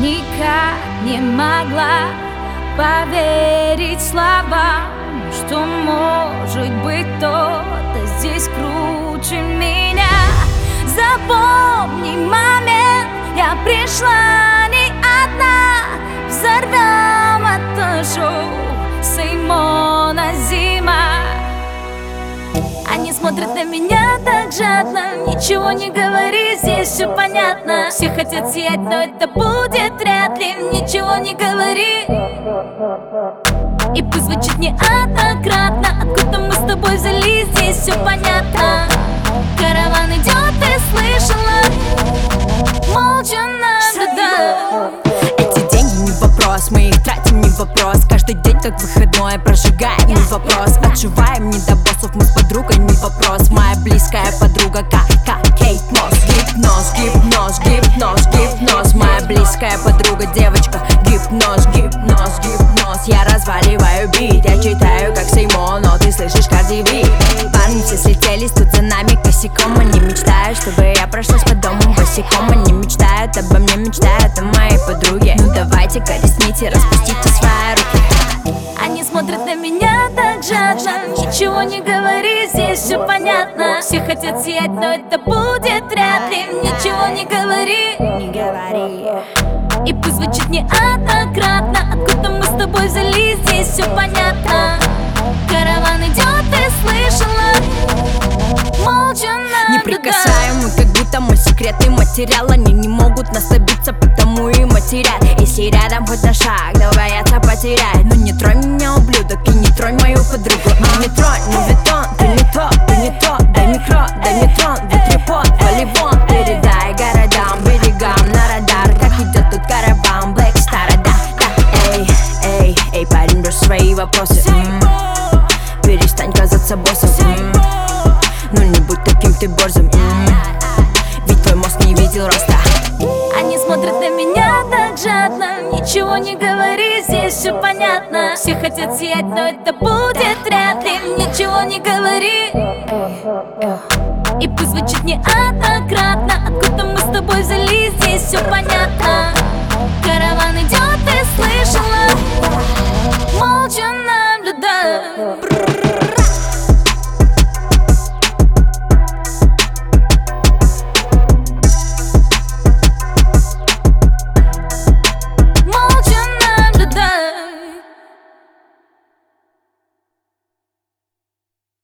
никак не могла поверить словам, что может быть кто-то здесь круче меня. Запомни момент, я пришла не одна. Взорвем это шоу Симона Зима. Они смотрят на меня так жадно. Ничего не говори, здесь все понятно. Все хотят сиять, но это будет вряд ли. Ничего не говори. И пусть звучит неоднократно. Откуда мы с тобой взялись, здесь все понятно. Караван идет, ты слышала? Молча наблюдай. Эти деньги не вопрос, мы их тратим не вопрос. Каждый день как выходной прожигаем не вопрос. Отживаем не до боссов, мы с подругой не вопрос. Моя близкая подруга как Кейт Мосс. Гипноз, гипноз, гипноз, гипноз. Моя близкая подруга девочка. Гипноз, гипноз, гипноз. Я разваливаю бит, я читаю как Симон, но ты слышишь Карди Би. Парни все слетелись тут за нами косяком. Они мечтают, чтобы я прошлась по дому босиком. Они мечтают обо мне, мечтают о моей подруге. Ну давайте-ка ресните, распустите свои руки. Они смотрят на меня так жадно. Ничего не говори, здесь все понятно. Все хотят сиять, но это будет вряд ли. Ничего не говори, Не говори. и пусть звучит неоднократно. Откуда мы с тобой взялись, здесь все понятно. Караван идет, ты слышала? Молча наблюдай. Неприкасаемый, как будто мой секретный материал. Они не могут нас добиться, потому и матерят. Если рядом хоть на шаг, да боятся потерять. Ну не тронь меня, ублюдок, и не тронь мою подругу. Ну не тронь, ну бетон, ты не то, ты не то. Дай микро, дай мне трон, ветрепот, полигон. Передай городам, берегам на радар. Как идет тут караван, Black Star, да. Эй, эй, эй, парень, брось свои вопросы. Перестань казаться боссом. Ну не будь таким ты борзым. Ведь твой мозг не видел роста. Они смотрят на меня так жадно. Ничего не говори, здесь все понятно. Все хотят сиять, но это будет вряд ли. Ничего не говори, и пусть звучит неоднократно. Откуда мы с тобой взялись, здесь все понятно. Караван идет, ты слышала? Молча наблюдай.